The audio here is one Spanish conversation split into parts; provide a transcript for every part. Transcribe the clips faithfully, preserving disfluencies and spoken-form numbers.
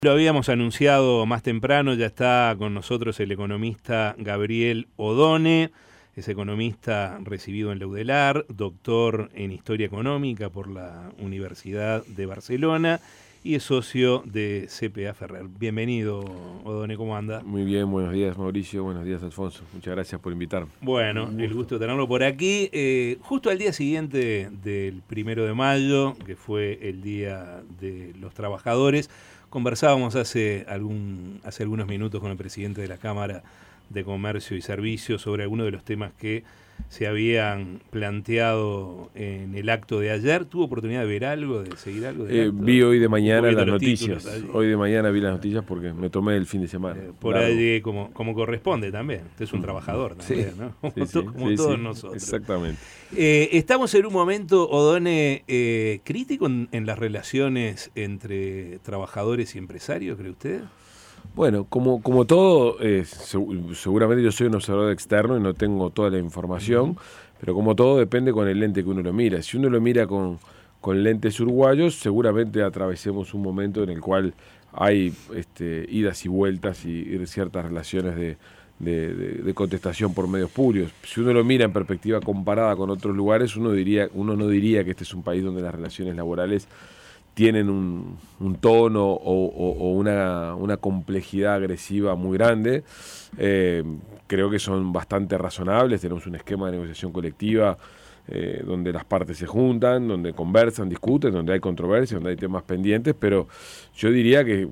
Lo habíamos anunciado más temprano, ya está con nosotros el economista Gabriel Odone, es economista recibido en la UDELAR, doctor en Historia Económica por la Universidad de Barcelona y es socio de C P A Ferrer. Bienvenido, Odone, ¿cómo anda? Muy bien, buenos días Mauricio, buenos días Alfonso, muchas gracias por invitarme. Bueno, gusto. El gusto de tenerlo por aquí. Eh, justo al día siguiente del primero de mayo, que fue el Día de los Trabajadores, conversábamos hace, algún, hace algunos minutos con el presidente de la Cámara de Comercio y Servicios sobre algunos de los temas que se habían planteado en el acto de ayer. ¿Tuvo oportunidad de ver algo, de seguir algo? Eh, vi hoy de mañana las noticias. Hoy de mañana vi las noticias porque me tomé el fin de semana. Eh, por largo. Ahí como, como corresponde también. Usted es un trabajador también, sí, ¿no? Como, sí, sí, como sí, todos sí, nosotros. Exactamente. Eh, estamos en un momento, Odone, eh, crítico en, en las relaciones entre trabajadores y empresarios, ¿cree usted? Bueno, como, como todo, eh, seg- seguramente yo soy un observador externo y no tengo toda la información, uh-huh. pero como todo depende con el lente que uno lo mira. Si uno lo mira con, con lentes uruguayos, seguramente atravesemos un momento en el cual hay este, idas y vueltas y, y ciertas relaciones de, de, de, de contestación por medios públicos. Si uno lo mira en perspectiva comparada con otros lugares, uno, diría, uno no diría que este es un país donde las relaciones laborales tienen un, un tono o, o, o una, una complejidad agresiva muy grande. Eh, creo que son bastante razonables. Tenemos un esquema de negociación colectiva eh, donde las partes se juntan, donde conversan, discuten, donde hay controversias, donde hay temas pendientes, pero yo diría que,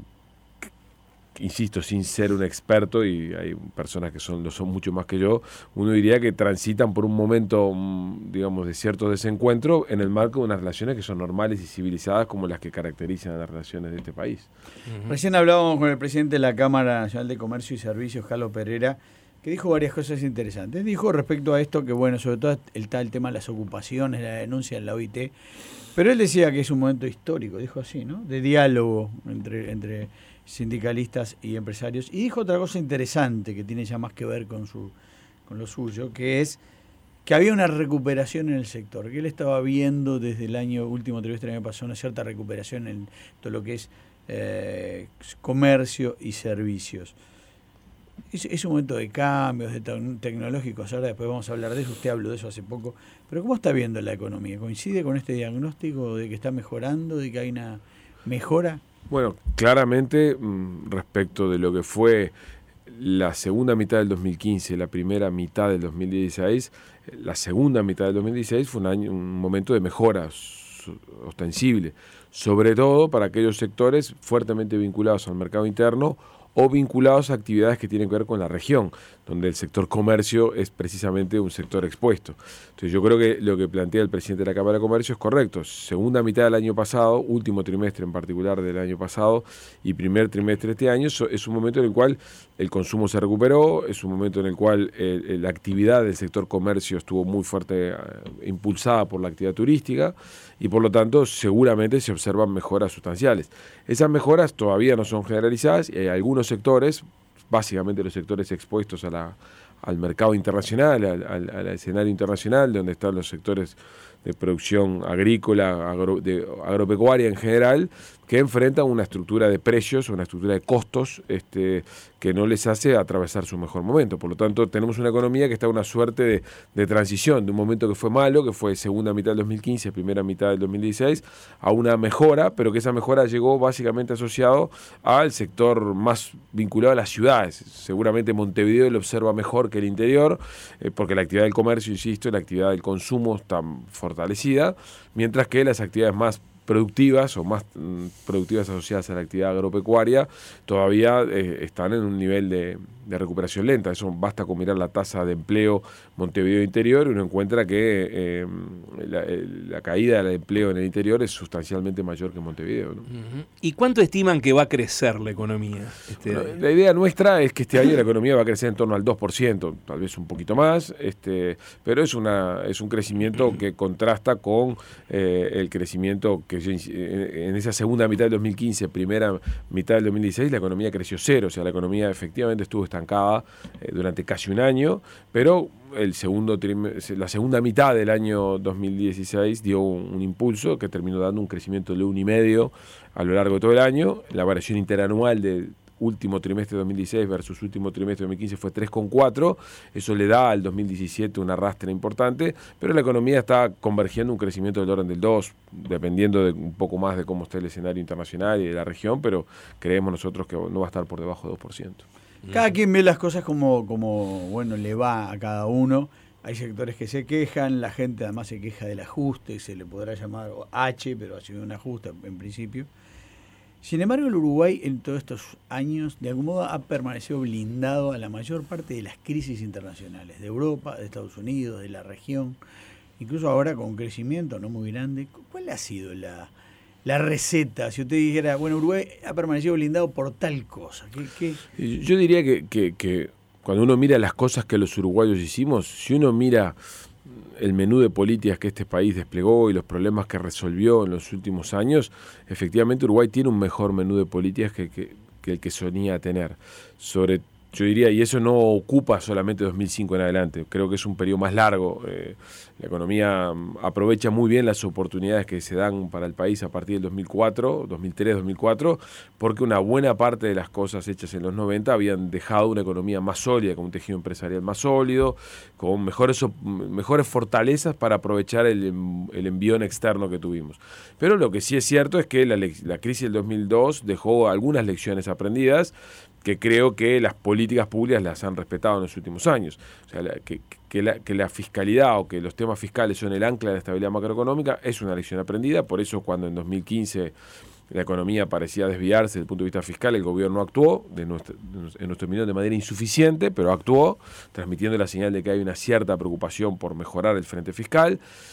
que, insisto, sin ser un experto, y hay personas que son, lo son mucho más que yo, uno diría que transitan por un momento, digamos, de cierto desencuentro en el marco de unas relaciones que son normales y civilizadas como las que caracterizan a las relaciones de este país. Uh-huh. Recién hablábamos con el presidente de la Cámara Nacional de Comercio y Servicios, Carlos Pereira, que dijo varias cosas interesantes. Dijo respecto a esto que, bueno, sobre todo está el tema de las ocupaciones, la denuncia en la O I T, pero él decía que es un momento histórico, dijo así, ¿no?, de diálogo entre, entre sindicalistas y empresarios. Y dijo otra cosa interesante que tiene ya más que ver con, su, con lo suyo, que es que había una recuperación en el sector, que él estaba viendo desde el año último trimestre del año pasado una cierta recuperación en todo lo que es eh, comercio y servicios. Es, es un momento de cambios, de te- tecnológicos, ahora después vamos a hablar de eso, usted habló de eso hace poco, pero ¿cómo está viendo la economía? ¿Coincide con este diagnóstico de que está mejorando, de que hay una mejora? Bueno, claramente respecto de lo que fue la segunda mitad del dos mil quince, la primera mitad del dos mil dieciséis, la segunda mitad del dos mil dieciséis fue un, año, un momento de mejora ostensible, sobre todo para aquellos sectores fuertemente vinculados al mercado interno o vinculados a actividades que tienen que ver con la región, donde el sector comercio es precisamente un sector expuesto. Entonces yo creo que lo que plantea el presidente de la Cámara de Comercio es correcto. Segunda mitad del año pasado, último trimestre en particular del año pasado y primer trimestre de este año, es un momento en el cual el consumo se recuperó, es un momento en el cual eh, la actividad del sector comercio estuvo muy fuerte, eh, impulsada por la actividad turística, y por lo tanto seguramente se observan mejoras sustanciales. Esas mejoras todavía no son generalizadas y hay algunos sectores, básicamente los sectores expuestos a la, al mercado internacional, al, al, al escenario internacional, donde están los sectores de producción agrícola, agro, de, agropecuaria en general, que enfrentan una estructura de precios, una estructura de costos este, que no les hace atravesar su mejor momento. Por lo tanto, tenemos una economía que está en una suerte de, de transición, de un momento que fue malo, que fue segunda mitad del dos mil quince, primera mitad del dos mil dieciséis, a una mejora, pero que esa mejora llegó básicamente asociado al sector más vinculado a las ciudades. Seguramente Montevideo lo observa mejor que el interior, eh, porque la actividad del comercio, insisto, la actividad del consumo está fortalecida, mientras que las actividades más productivas o más mm, productivas asociadas a la actividad agropecuaria todavía eh, están en un nivel de, de recuperación lenta. Eso basta con mirar la tasa de empleo Montevideo interior y uno encuentra que eh, la, la caída del empleo en el interior es sustancialmente mayor que en Montevideo, ¿no? Uh-huh. ¿Y cuánto estiman que va a crecer la economía este bueno, año? La idea nuestra es que este año la economía va a crecer en torno al dos por ciento, tal vez un poquito más, este, pero es, una, es un crecimiento que contrasta con eh, el crecimiento que en esa segunda mitad del dos mil quince, primera mitad del dos mil dieciséis, la economía creció cero, o sea, la economía efectivamente estuvo estancada. estancada eh, durante casi un año, pero el segundo la segunda mitad del año dos mil dieciséis dio un, un impulso que terminó dando un crecimiento de uno coma cinco a lo largo de todo el año. La variación interanual del último trimestre de dos mil dieciséis versus último trimestre de dos mil quince fue tres coma cuatro, eso le da al dos mil diecisiete un arrastre importante, pero la economía está convergiendo un crecimiento del orden del dos, dependiendo de un poco más de cómo está el escenario internacional y de la región, pero creemos nosotros que no va a estar por debajo del dos por ciento. Cada quien ve las cosas como, como, bueno, le va a cada uno. Hay sectores que se quejan, la gente además se queja del ajuste, se le podrá llamar H, pero ha sido un ajuste en principio. Sin embargo, el Uruguay en todos estos años, de algún modo, ha permanecido blindado a la mayor parte de las crisis internacionales, de Europa, de Estados Unidos, de la región, incluso ahora con un crecimiento no muy grande. ¿Cuál ha sido la... la receta, si usted dijera, bueno, Uruguay ha permanecido blindado por tal cosa? ¿Qué, qué? Yo diría que, que, que cuando uno mira las cosas que los uruguayos hicimos, si uno mira el menú de políticas que este país desplegó y los problemas que resolvió en los últimos años, efectivamente Uruguay tiene un mejor menú de políticas que, que, que el que solía tener. Sobre Yo diría, y eso no ocupa solamente dos mil cinco en adelante, creo que es un periodo más largo. Eh, la economía aprovecha muy bien las oportunidades que se dan para el país a partir del dos mil cuatro, dos mil tres, dos mil cuatro, porque una buena parte de las cosas hechas en los noventa habían dejado una economía más sólida, con un tejido empresarial más sólido, con mejores, mejores fortalezas para aprovechar el, el envión externo que tuvimos. Pero lo que sí es cierto es que la, la crisis del dos mil dos dejó algunas lecciones aprendidas, que creo que las políticas públicas las han respetado en los últimos años. O sea, la, que, que, la, que la fiscalidad o que los temas fiscales son el ancla de la estabilidad macroeconómica es una lección aprendida. Por eso cuando en dos mil quince la economía parecía desviarse desde el punto de vista fiscal, el gobierno actuó, de nuestra, en nuestra opinión de manera insuficiente, pero actuó, transmitiendo la señal de que hay una cierta preocupación por mejorar el frente fiscal.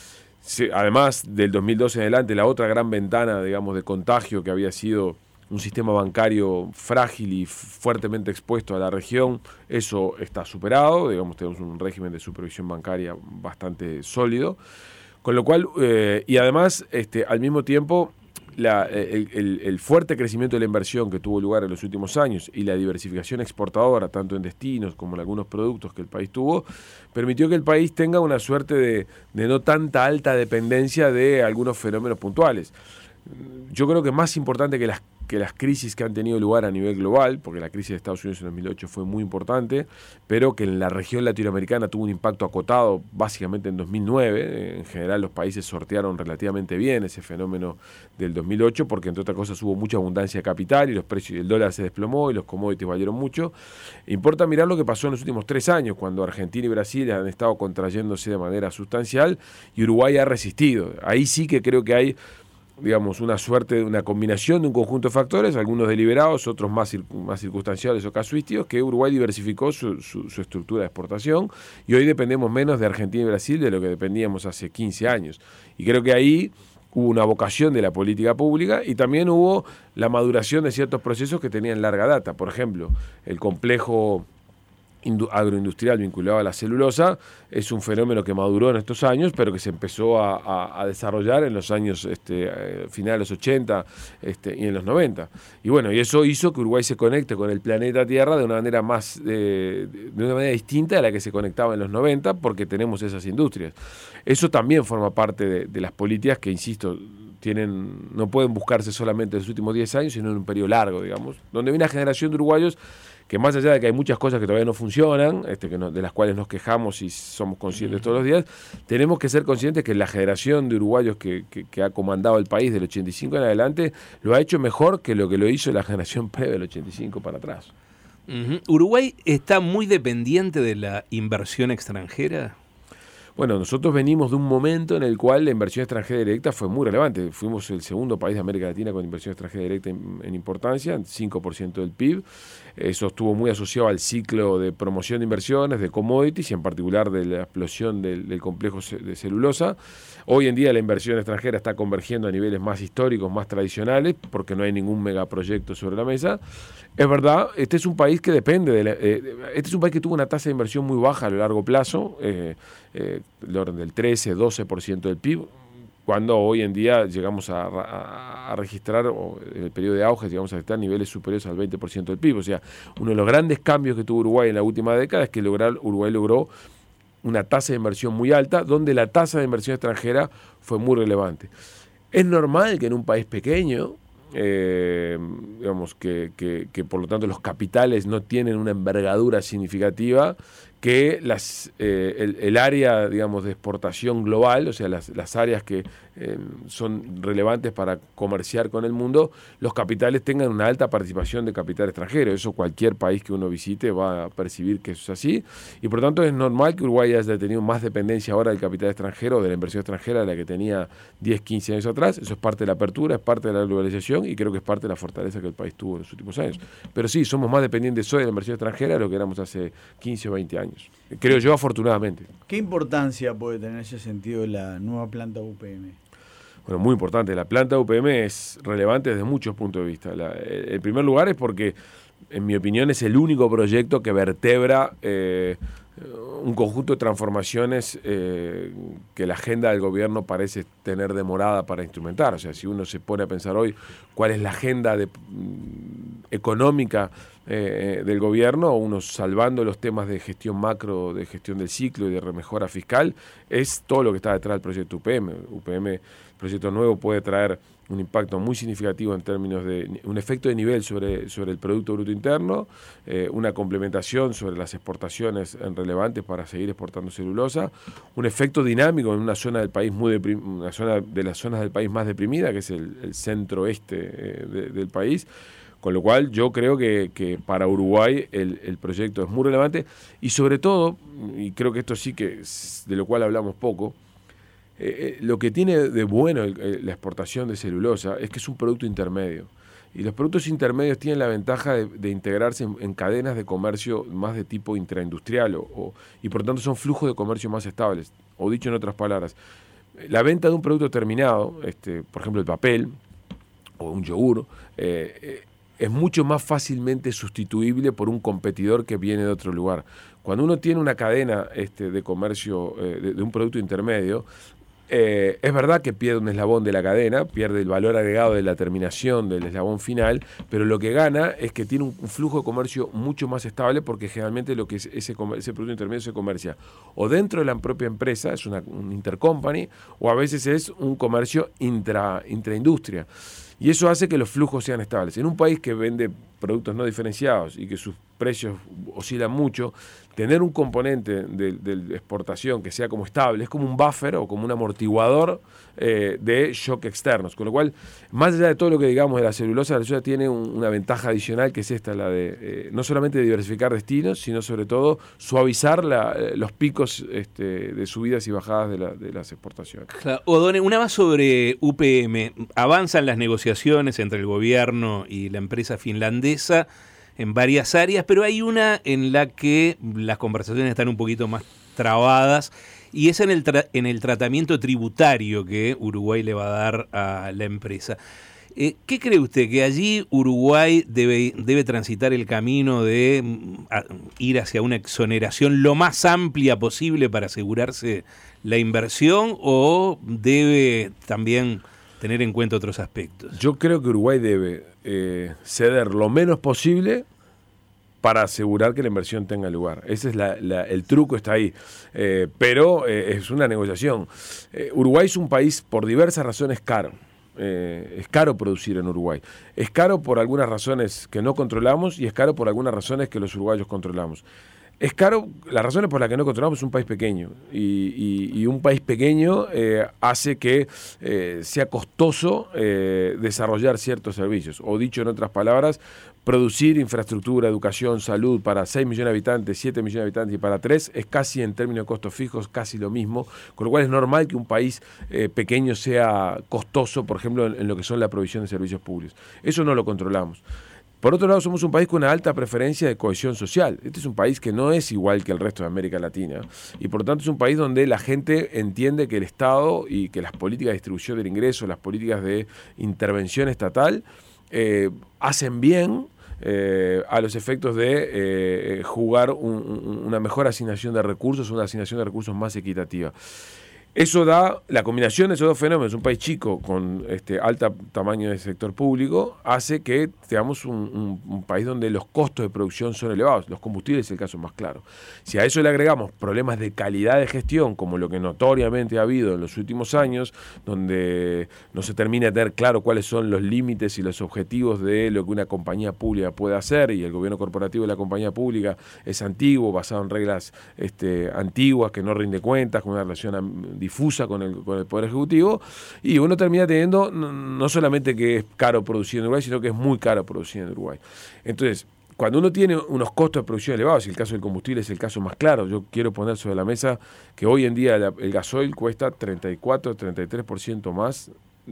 Además, del dos mil doce en adelante, la otra gran ventana, digamos, de contagio que había sido un sistema bancario frágil y fuertemente expuesto a la región, eso está superado, digamos, tenemos un régimen de supervisión bancaria bastante sólido, con lo cual, eh, y además, este, al mismo tiempo, la, el, el, el fuerte crecimiento de la inversión que tuvo lugar en los últimos años y la diversificación exportadora, tanto en destinos como en algunos productos que el país tuvo, permitió que el país tenga una suerte de, de no tanta alta dependencia de algunos fenómenos puntuales. Yo creo que más importante que las, que las crisis que han tenido lugar a nivel global, porque la crisis de Estados Unidos en dos mil ocho fue muy importante, pero que en la región latinoamericana tuvo un impacto acotado básicamente en dos mil nueve. En general los países sortearon relativamente bien ese fenómeno del dos mil ocho, porque entre otras cosas hubo mucha abundancia de capital y los precios del dólar se desplomó y los commodities valieron mucho. Importa mirar lo que pasó en los últimos tres años, cuando Argentina y Brasil han estado contrayéndose de manera sustancial y Uruguay ha resistido. Ahí sí que creo que hay, digamos, una suerte, una combinación de un conjunto de factores, algunos deliberados, otros más, más circunstanciales o casuísticos, que Uruguay diversificó su, su, su estructura de exportación y hoy dependemos menos de Argentina y Brasil de lo que dependíamos hace quince años. Y creo que ahí hubo una vocación de la política pública y también hubo la maduración de ciertos procesos que tenían larga data. Por ejemplo, el complejo agroindustrial vinculado a la celulosa es un fenómeno que maduró en estos años, pero que se empezó a, a, a desarrollar en los años este, eh, finales de los ochenta este, y en los noventa. Y bueno, y eso hizo que Uruguay se conecte con el planeta Tierra de una manera más eh, de una manera distinta a la que se conectaba en los noventa, porque tenemos esas industrias. Eso también forma parte de, de las políticas que, insisto, tienen, no pueden buscarse solamente en los últimos diez años, sino en un periodo largo, digamos, donde hay una generación de uruguayos que, más allá de que hay muchas cosas que todavía no funcionan, este, que no, de las cuales nos quejamos y somos conscientes todos los días, tenemos que ser conscientes que la generación de uruguayos que, que, que ha comandado el país del ochenta y cinco en adelante lo ha hecho mejor que lo que lo hizo la generación previa del ochenta y cinco para atrás. Uh-huh. ¿Uruguay está muy dependiente de la inversión extranjera? Bueno, nosotros venimos de un momento en el cual la inversión extranjera directa fue muy relevante. Fuimos el segundo país de América Latina con inversión extranjera directa en, en importancia, cinco por ciento del P I B. Eso estuvo muy asociado al ciclo de promoción de inversiones, de commodities y en particular de la explosión del, del complejo de celulosa. Hoy en día la inversión extranjera está convergiendo a niveles más históricos, más tradicionales, porque no hay ningún megaproyecto sobre la mesa. Es verdad, este es un país que depende de la, eh, este es un país que tuvo una tasa de inversión muy baja a lo largo plazo, eh, eh, del orden del trece, doce por ciento del P I B. cuando hoy en día llegamos a, a, a registrar, o en el periodo de auge, llegamos a estar niveles superiores al veinte por ciento del P I B. O sea, uno de los grandes cambios que tuvo Uruguay en la última década es que lograr, Uruguay logró una tasa de inversión muy alta, donde la tasa de inversión extranjera fue muy relevante. Es normal que en un país pequeño, eh, digamos que, que, que por lo tanto los capitales no tienen una envergadura significativa, que las, eh, el, el área, digamos, de exportación global, o sea, las, las áreas que eh, son relevantes para comerciar con el mundo, los capitales tengan una alta participación de capital extranjero. Eso cualquier país que uno visite va a percibir que eso es así, y por lo tanto es normal que Uruguay haya tenido más dependencia ahora del capital extranjero, de la inversión extranjera, de la que tenía diez, quince años atrás. Eso es parte de la apertura, es parte de la globalización, y creo que es parte de la fortaleza que el país tuvo en los últimos años. Pero sí, somos más dependientes hoy de la inversión extranjera de lo que éramos hace quince o veinte años. Creo yo, afortunadamente. ¿Qué importancia puede tener en ese sentido la nueva planta U P M? Bueno, muy importante. La planta U P M es relevante desde muchos puntos de vista. La, en primer lugar es porque, en mi opinión, es el único proyecto que vertebra eh, un conjunto de transformaciones eh, que la agenda del gobierno parece tener demorada para instrumentar. O sea, si uno se pone a pensar hoy cuál es la agenda de, económica eh, del gobierno, uno salvando los temas de gestión macro, de gestión del ciclo y de remejora fiscal, es todo lo que está detrás del proyecto U P M. U P M, el proyecto nuevo, puede traer un impacto muy significativo en términos de un efecto de nivel sobre, sobre el Producto Bruto Interno, eh, una complementación sobre las exportaciones relevantes para seguir exportando celulosa, un efecto dinámico en una zona del país muy deprim- una zona de las zonas del país más deprimida, que es el, el centro-oeste eh, de, del país, con lo cual yo creo que, que para Uruguay el, el proyecto es muy relevante, y sobre todo, y creo que esto sí que es de lo cual hablamos poco, Eh, lo que tiene de bueno el, el, la exportación de celulosa es que es un producto intermedio, y los productos intermedios tienen la ventaja de, de integrarse en, en cadenas de comercio más de tipo intraindustrial o, o, y por tanto son flujos de comercio más estables. O dicho en otras palabras, la venta de un producto terminado, este, por ejemplo el papel o un yogur, eh, eh, es mucho más fácilmente sustituible por un competidor que viene de otro lugar. Cuando uno tiene una cadena este, de comercio eh, de, de un producto intermedio, Eh, es verdad que pierde un eslabón de la cadena, pierde el valor agregado de la terminación del eslabón final, pero lo que gana es que tiene un, un flujo de comercio mucho más estable, porque generalmente lo que es ese, ese producto intermedio se comercia o dentro de la propia empresa, es una, un intercompany, o a veces es un comercio intra, intraindustria. Y eso hace que los flujos sean estables. En un país que vende productos no diferenciados y que sus precios oscilan mucho, tener un componente de, de exportación que sea como estable es como un buffer o como un amortiguador eh, de shock externos. Con lo cual, más allá de todo lo que digamos de la celulosa, la celulosa tiene un, una ventaja adicional, que es esta, la de eh, no solamente de diversificar destinos, sino sobre todo suavizar la, eh, los picos este, de subidas y bajadas de, la, de las exportaciones. Claro. Odone, una más sobre U P M. Avanzan las negociaciones entre el gobierno y la empresa finlandesa en varias áreas, pero hay una en la que las conversaciones están un poquito más trabadas, y es en el, tra- en el tratamiento tributario que Uruguay le va a dar a la empresa. Eh, ¿Qué cree usted? ¿Que allí Uruguay debe, debe transitar el camino de a, ir hacia una exoneración lo más amplia posible para asegurarse la inversión, o debe también tener en cuenta otros aspectos? Yo creo que Uruguay debe eh, ceder lo menos posible para asegurar que la inversión tenga lugar. Ese es la, la, el truco, está ahí. Eh, pero eh, es una negociación. Eh, Uruguay es un país, por diversas razones, caro. Eh, es caro producir en Uruguay. Es caro por algunas razones que no controlamos, y es caro por algunas razones que los uruguayos controlamos. Es caro, las razones por las que no controlamos, es un país pequeño, y, y, y un país pequeño eh, hace que eh, sea costoso eh, desarrollar ciertos servicios, o dicho en otras palabras, producir infraestructura, educación, salud para seis millones de habitantes, siete millones de habitantes y para tres es casi, en términos de costos fijos, casi lo mismo, con lo cual es normal que un país eh, pequeño sea costoso, por ejemplo, en, en lo que son la provisión de servicios públicos. Eso no lo controlamos. Por otro lado, somos un país con una alta preferencia de cohesión social. Este es un país que no es igual que el resto de América Latina, y por lo tanto es un país donde la gente entiende que el Estado y que las políticas de distribución del ingreso, las políticas de intervención estatal, eh, hacen bien eh, a los efectos de eh, jugar un, un, una mejor asignación de recursos, una asignación de recursos más equitativa. Eso da, la combinación de esos dos fenómenos, un país chico con este alto tamaño de sector público, hace que tengamos un, un, un país donde los costos de producción son elevados. Los combustibles es el caso más claro. Si a eso le agregamos problemas de calidad de gestión, como lo que notoriamente ha habido en los últimos años, donde no se termina de tener claro cuáles son los límites y los objetivos de lo que una compañía pública puede hacer, y el gobierno corporativo de la compañía pública es antiguo, basado en reglas este, antiguas, que no rinde cuentas, con una relación difusa con el, con el Poder Ejecutivo, y uno termina teniendo no, no solamente que es caro producir en Uruguay, sino que es muy caro producir en Uruguay. Entonces, cuando uno tiene unos costos de producción elevados, y el caso del combustible es el caso más claro, yo quiero poner sobre la mesa que hoy en día la, el gasoil cuesta treinta y cuatro, treinta y tres por ciento más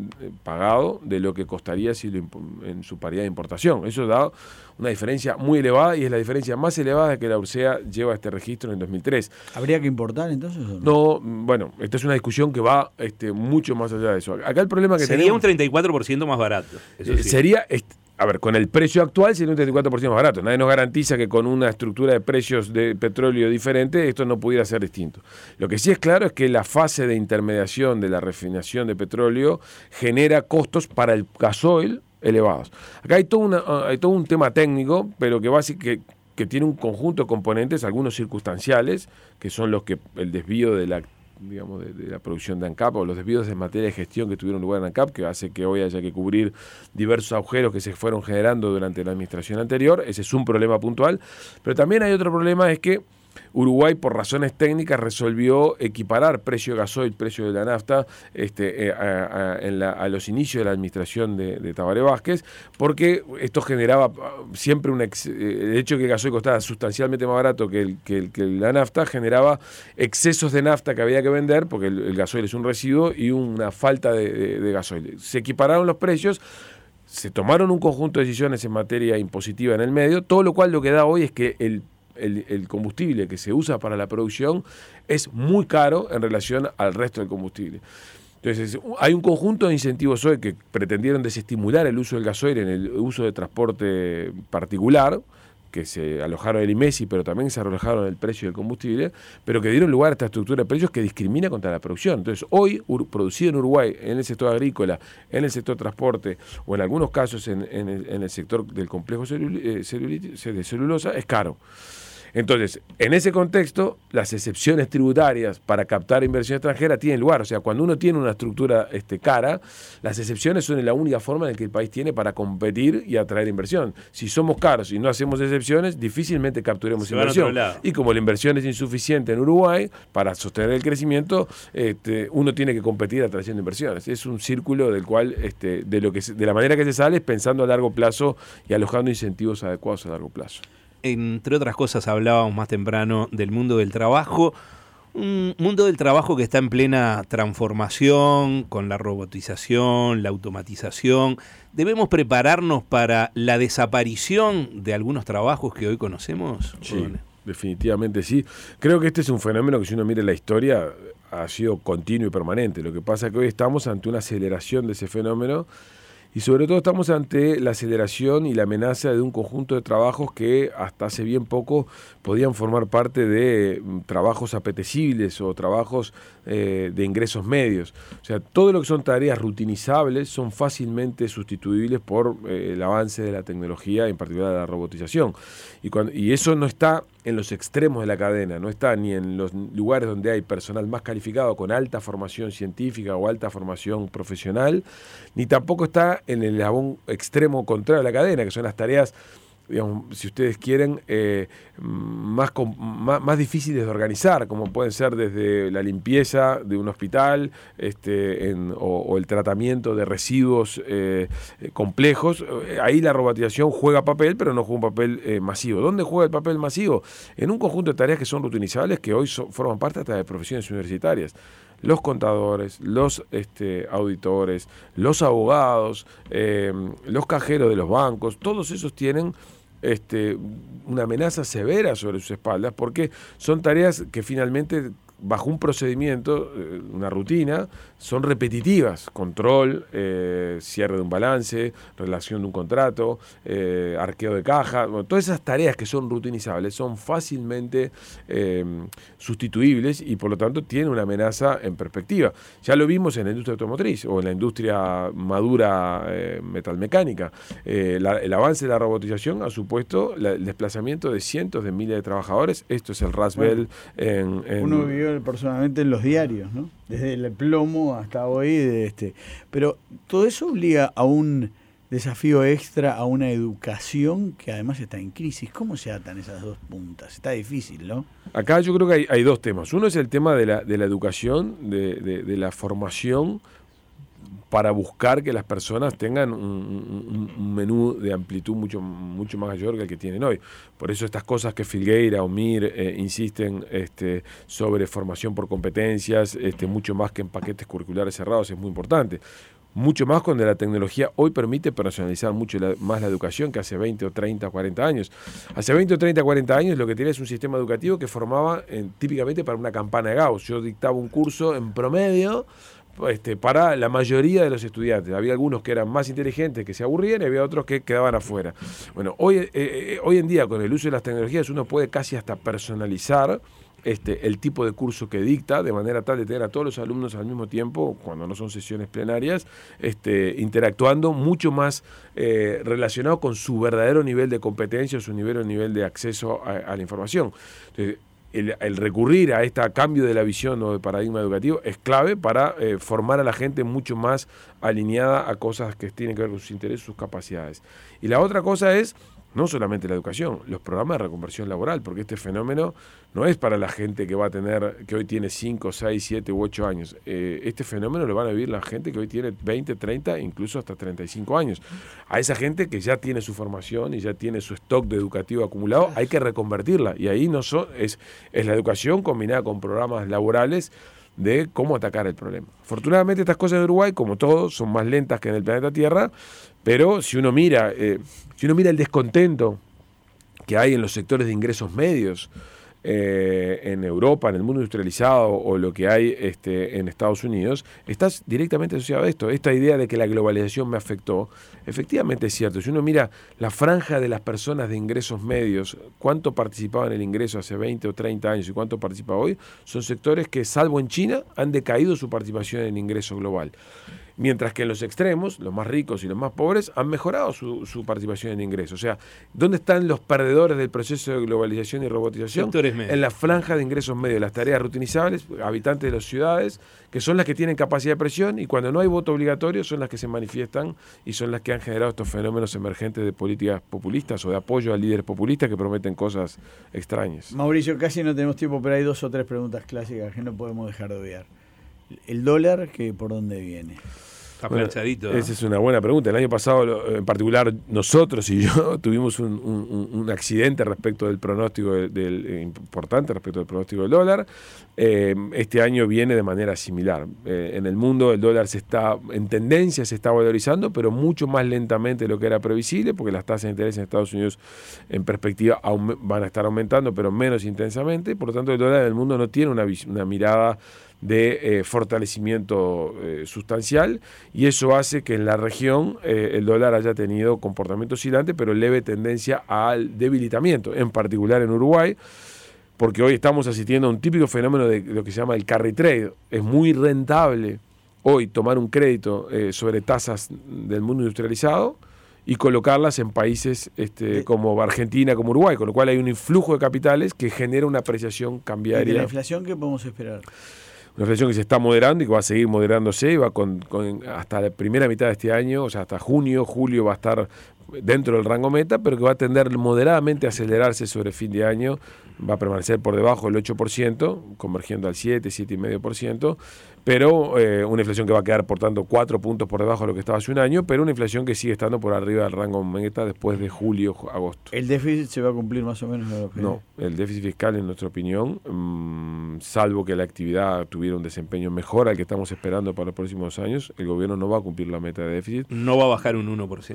pagado de lo que costaría si lo en su paridad de importación. Eso da una diferencia muy elevada, y es la diferencia más elevada que la Ursea lleva este registro en dos mil tres. ¿Habría que importar entonces o no? No, bueno, esta es una discusión que va este, mucho más allá de eso. Acá el problema que sería tenemos, un treinta y cuatro por ciento más barato. Eso sí. Sería... Este, A ver, con el precio actual sería un treinta y cuatro por ciento más barato. Nadie nos garantiza que con una estructura de precios de petróleo diferente esto no pudiera ser distinto. Lo que sí es claro es que la fase de intermediación de la refinación de petróleo genera costos para el gasoil elevados. Acá hay todo, una, hay todo un tema técnico, pero que, básicamente, que, que tiene un conjunto de componentes, algunos circunstanciales, que son los que el desvío de la digamos, de, de la producción de ANCAP, o los desvíos en materia de gestión que tuvieron lugar en ANCAP, que hace que hoy haya que cubrir diversos agujeros que se fueron generando durante la administración anterior. Ese es un problema puntual, pero también hay otro problema, es que Uruguay, por razones técnicas, resolvió equiparar precio de gasoil, precio de la nafta, este, eh, a, a, en la, a los inicios de la administración de, de Tabaré Vázquez, porque esto generaba siempre un ex, eh, el hecho de que el gasoil costaba sustancialmente más barato que, el, que, el, que la nafta, generaba excesos de nafta que había que vender, porque el, el gasoil es un residuo, y una falta de, de, de gasoil. Se equipararon los precios, se tomaron un conjunto de decisiones en materia impositiva en el medio, todo lo cual lo que da hoy es que el El, el combustible que se usa para la producción es muy caro en relación al resto del combustible. Entonces, hay un conjunto de incentivos hoy que pretendieron desestimular el uso del gasoil en el uso de transporte particular, que se alojaron en el IMESI, pero también se alojaron en el precio del combustible, pero que dieron lugar a esta estructura de precios que discrimina contra la producción. Entonces, hoy, ur- producido en Uruguay, en el sector agrícola, en el sector transporte, o en algunos casos en, en, el, en el sector del complejo celul- eh, celuliti- de celulosa, es caro. Entonces, en ese contexto, las excepciones tributarias para captar inversión extranjera tienen lugar. O sea, cuando uno tiene una estructura este, cara, las excepciones son la única forma en que el país tiene para competir y atraer inversión. Si somos caros y no hacemos excepciones, difícilmente capturemos Se van a inversión. otro lado. Y como la inversión es insuficiente en Uruguay, para sostener el crecimiento, este, uno tiene que competir atrayendo inversiones. Es un círculo del cual, este, de, lo que se, de la manera que se sale, es pensando a largo plazo y alojando incentivos adecuados a largo plazo. Entre otras cosas, hablábamos más temprano del mundo del trabajo, un mundo del trabajo que está en plena transformación con la robotización, la automatización. ¿Debemos prepararnos para la desaparición de algunos trabajos que hoy conocemos? Sí, definitivamente sí. Creo que este es un fenómeno que, si uno mira la historia, ha sido continuo y permanente. Lo que pasa es que hoy estamos ante una aceleración de ese fenómeno, y sobre todo estamos ante la aceleración y la amenaza de un conjunto de trabajos que hasta hace bien poco podían formar parte de trabajos apetecibles o trabajos eh, de ingresos medios. O sea, todo lo que son tareas rutinizables son fácilmente sustituibles por eh, el avance de la tecnología, en particular de la robotización. Y, cuando, y eso no está en los extremos de la cadena, no está ni en los lugares donde hay personal más calificado con alta formación científica o alta formación profesional, ni tampoco está en el eslabón extremo contrario de la cadena, que son las tareas, digamos, si ustedes quieren, eh, más, más, más difíciles de organizar, como pueden ser desde la limpieza de un hospital este, en, o, o el tratamiento de residuos eh, complejos. Ahí la robotización juega papel, pero no juega un papel eh, masivo. ¿Dónde juega el papel masivo? En un conjunto de tareas que son rutinizables, que hoy so, forman parte hasta de profesiones universitarias. Los contadores, los este, auditores, los abogados, eh, los cajeros de los bancos, todos esos tienen este, una amenaza severa sobre sus espaldas, porque son tareas que finalmente bajo un procedimiento, eh, una rutina, son repetitivas. Control, eh, cierre de un balance, relación de un contrato, eh, arqueo de caja. Bueno, todas esas tareas que son rutinizables son fácilmente eh, sustituibles y por lo tanto tienen una amenaza en perspectiva. Ya lo vimos en la industria automotriz o en la industria madura eh, metalmecánica. Eh, la, el avance de la robotización ha supuesto la, el desplazamiento de cientos de miles de trabajadores. Esto es el Rust Belt. Bueno, en, en... Uno vivió personalmente en los diarios, ¿no? Desde el plomo hasta hoy. De este. Pero todo eso obliga a un desafío extra, a una educación que además está en crisis. ¿Cómo se atan esas dos puntas? Está difícil, ¿no? Acá yo creo que hay, hay dos temas. Uno es el tema de la, de la educación, de, de, de la formación, para buscar que las personas tengan un, un, un menú de amplitud mucho, mucho más mayor que el que tienen hoy. Por eso estas cosas que Filgueira o Mir eh, insisten este, sobre formación por competencias, este, mucho más que en paquetes curriculares cerrados, es muy importante. Mucho más cuando la tecnología hoy permite personalizar mucho la, más la educación que hace veinte o treinta o cuarenta años. Hace veinte o treinta o cuarenta años lo que tenía es un sistema educativo que formaba eh, típicamente para una campana de Gauss. Yo dictaba un curso en promedio Este, para la mayoría de los estudiantes. Había algunos que eran más inteligentes, que se aburrían, y había otros que quedaban afuera. Bueno, hoy, eh, eh, hoy en día con el uso de las tecnologías uno puede casi hasta personalizar este, el tipo de curso que dicta, de manera tal de tener a todos los alumnos al mismo tiempo, cuando no son sesiones plenarias, este, interactuando mucho más eh, relacionado con su verdadero nivel de competencia, su nivel, nivel de acceso a, a la información. Entonces, El, el recurrir a este cambio de la visión o de paradigma educativo es clave para eh, formar a la gente mucho más alineada a cosas que tienen que ver con sus intereses, sus capacidades. Y la otra cosa es no solamente la educación, los programas de reconversión laboral, porque este fenómeno no es para la gente que va a tener, que hoy tiene cinco, seis, siete u ocho años. Eh, este fenómeno lo van a vivir la gente que hoy tiene veinte, treinta, incluso hasta treinta y cinco años. A esa gente que ya tiene su formación y ya tiene su stock de educativo acumulado, hay que reconvertirla. Y ahí no so, es, es la educación combinada con programas laborales de cómo atacar el problema. Afortunadamente estas cosas en Uruguay, como todo, son más lentas que en el planeta Tierra, pero si uno mira, eh, si uno mira el descontento que hay en los sectores de ingresos medios eh, en Europa, en el mundo industrializado, o lo que hay este, en Estados Unidos, estás directamente asociado a esto. Esta idea de que la globalización me afectó, efectivamente es cierto. Si uno mira la franja de las personas de ingresos medios, cuánto participaba en el ingreso hace veinte o treinta años y cuánto participa hoy, son sectores que, salvo en China, han decaído su participación en el ingreso global. Mientras que en los extremos, los más ricos y los más pobres, han mejorado su, su participación en ingresos. O sea, ¿dónde están los perdedores del proceso de globalización y robotización? En la franja de ingresos medios, las tareas rutinizables, habitantes de las ciudades, que son las que tienen capacidad de presión, y cuando no hay voto obligatorio son las que se manifiestan y son las que han generado estos fenómenos emergentes de políticas populistas o de apoyo a líderes populistas que prometen cosas extrañas. Mauricio, casi no tenemos tiempo, pero hay dos o tres preguntas clásicas que no podemos dejar de obviar. ¿El dólar, que por dónde viene? Está planchadito. Bueno, esa es una buena pregunta. El año pasado, en particular, nosotros y yo tuvimos un, un, un accidente respecto del pronóstico del, del importante respecto del pronóstico del dólar. Eh, este año viene de manera similar. Eh, en el mundo el dólar se está, en tendencia se está valorizando, pero mucho más lentamente de lo que era previsible, porque las tasas de interés en Estados Unidos en perspectiva van a estar aumentando, pero menos intensamente. Por lo tanto, el dólar en el mundo no tiene una, una mirada de eh, fortalecimiento eh, sustancial, y eso hace que en la región eh, el dólar haya tenido comportamiento oscilante, pero leve tendencia al debilitamiento, en particular en Uruguay, porque hoy estamos asistiendo a un típico fenómeno de lo que se llama el carry trade. Es muy rentable hoy tomar un crédito eh, sobre tasas del mundo industrializado y colocarlas en países este, como Argentina, como Uruguay, con lo cual hay un influjo de capitales que genera una apreciación cambiaria. ¿Y de la inflación qué podemos esperar? Una inflación que se está moderando y que va a seguir moderándose, y va con, con hasta la primera mitad de este año, o sea, hasta junio, julio va a estar dentro del rango meta, pero que va a tender moderadamente a acelerarse sobre fin de año, va a permanecer por debajo del ocho por ciento, convergiendo al siete, siete coma cinco por ciento, pero eh, una inflación que va a quedar, por tanto, cuatro puntos por debajo de lo que estaba hace un año, pero una inflación que sigue estando por arriba del rango meta después de julio, agosto. ¿El déficit se va a cumplir más o menos? No, el déficit fiscal, en nuestra opinión, mmm, salvo que la actividad tuviera un desempeño mejor al que estamos esperando para los próximos años, el gobierno no va a cumplir la meta de déficit. No va a bajar un uno por ciento.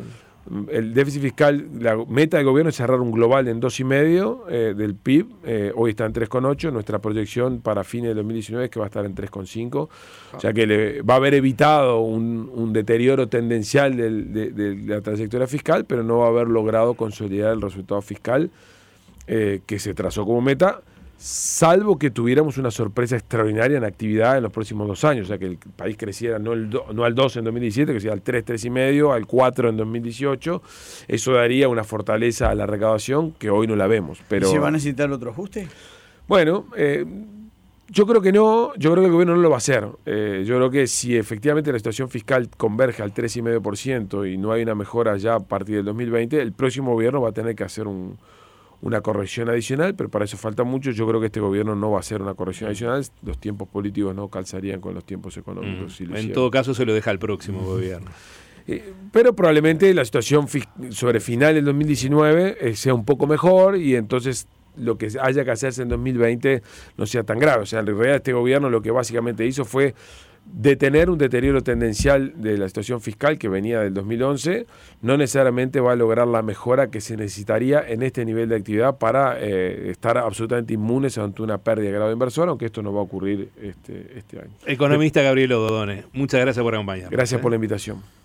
El déficit fiscal, la meta del gobierno es cerrar un global en dos coma cinco eh, del P I B, eh, hoy está en tres coma ocho, nuestra proyección para fines de dos mil diecinueve es que va a estar en tres coma cinco, ah. o sea que le va a haber evitado un, un deterioro tendencial del, de, de la trayectoria fiscal, pero no va a haber logrado consolidar el resultado fiscal eh, que se trazó como meta, salvo que tuviéramos una sorpresa extraordinaria en actividad en los próximos dos años, o sea que el país creciera no, el do, no al dos en dos mil diecisiete, que sea al tres, tres y medio, al cuatro en dos mil dieciocho, eso daría una fortaleza a la recaudación que hoy no la vemos. Pero, ¿y se va a necesitar otro ajuste? Bueno, eh, yo creo que no, yo creo que el gobierno no lo va a hacer. Eh, yo creo que si efectivamente la situación fiscal converge al tres coma cinco por ciento y no hay una mejora ya a partir del dos mil veinte, el próximo gobierno va a tener que hacer un una corrección adicional, pero para eso falta mucho. Yo creo que este gobierno no va a hacer una corrección adicional, los tiempos políticos no calzarían con los tiempos económicos. Mm. Si en hicieran. Todo caso se lo deja al próximo mm. gobierno. Eh, pero probablemente la situación sobre final del dos mil diecinueve eh, sea un poco mejor y entonces lo que haya que hacerse en dos mil veinte no sea tan grave. O sea, en realidad este gobierno lo que básicamente hizo fue detener un deterioro tendencial de la situación fiscal que venía del dos mil once, no necesariamente va a lograr la mejora que se necesitaría en este nivel de actividad para eh, estar absolutamente inmunes ante una pérdida de grado inversor, aunque esto no va a ocurrir este, este año. Economista Gabriel Ododone, muchas gracias por acompañarnos. Gracias ¿eh? por la invitación.